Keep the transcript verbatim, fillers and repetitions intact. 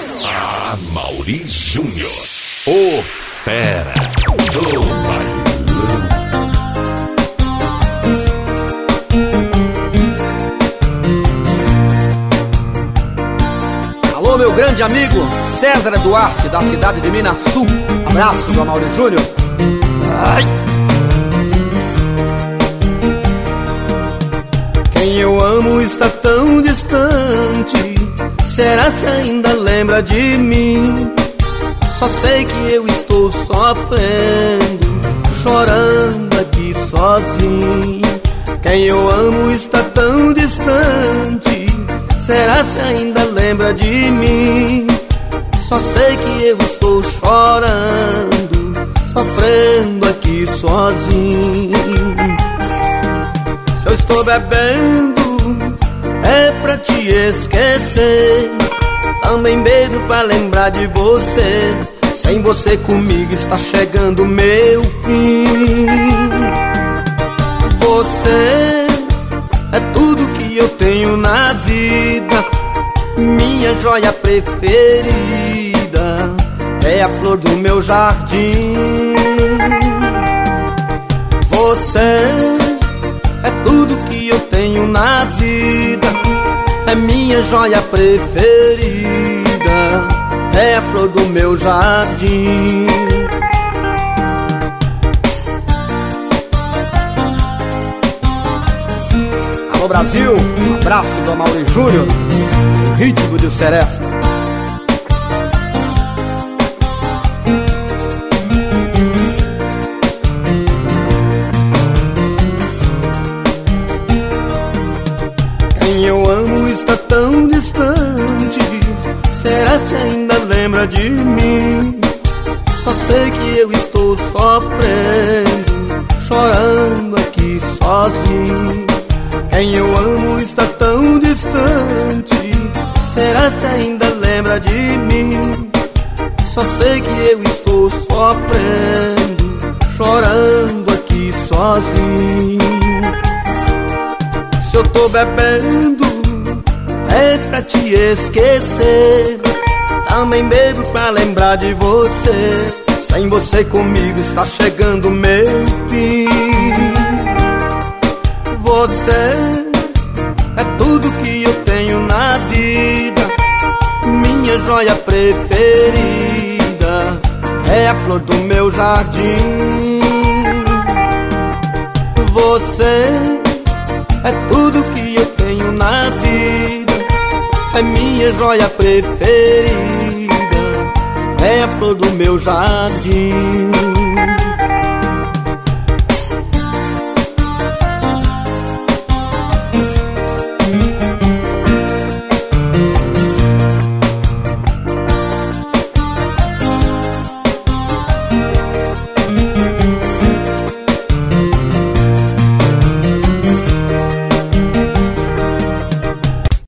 Amaury Júnior, o fera do bailão. Alô, meu grande amigo César Duarte, da cidade de Minas Sul. Abraço do Amaury Júnior. Ai. Quem eu amo está tão distante. Será que ainda lembra de mim? Só sei que eu estou sofrendo, chorando aqui sozinho. Quem eu amo está tão distante. Será que ainda lembra de mim? Só sei que eu estou chorando, sofrendo aqui sozinho. Se eu estou bebendo é pra te esquecer, também bebo pra lembrar de você. Sem você comigo está chegando meu fim. Você é tudo que eu tenho na vida, minha joia preferida, é a flor do meu jardim. Você é tudo que eu tenho na vida, é minha joia preferida, é a flor do meu jardim. Alô Brasil, um abraço do Amaury Júnior, o ritmo de Seresta. Quem eu amo está tão distante. Será que ainda lembra de mim? Só sei que eu estou sofrendo, chorando aqui sozinho. Quem eu amo está tão distante. Será que ainda lembra de mim? Só sei que eu estou sofrendo, chorando aqui sozinho. Se eu tô bebendo é pra te esquecer, também bebo pra lembrar de você. Sem você comigo está chegando meu fim. Você é tudo que eu tenho na vida, minha joia preferida, é a flor do meu jardim. Você é tudo que eu tenho na vida, é minha joia preferida, é a flor do meu jardim.